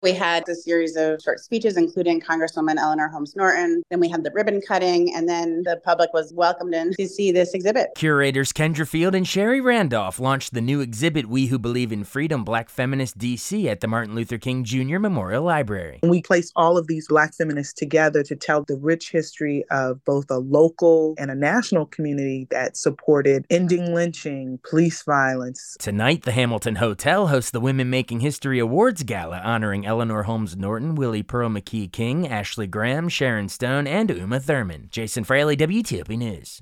We had a series of short speeches, including Congresswoman Eleanor Holmes Norton. Then we had the ribbon cutting, and then the public was welcomed in to see this exhibit. Curators Kendra Field and Sherry Randolph launched the new exhibit, We Who Believe in Freedom, Black Feminist DC, at the Martin Luther King Jr. Memorial Library. We place all of these Black feminists together to tell the rich history of both a local and a national community that supported ending lynching, police violence. Tonight, the Hamilton Hotel hosts the Women Making History Awards Gala, honoring Eleanor Holmes Norton, Willie Pearl McKee King, Ashley Graham, Sharon Stone, and Uma Thurman. Jason Fraley, WTOP News.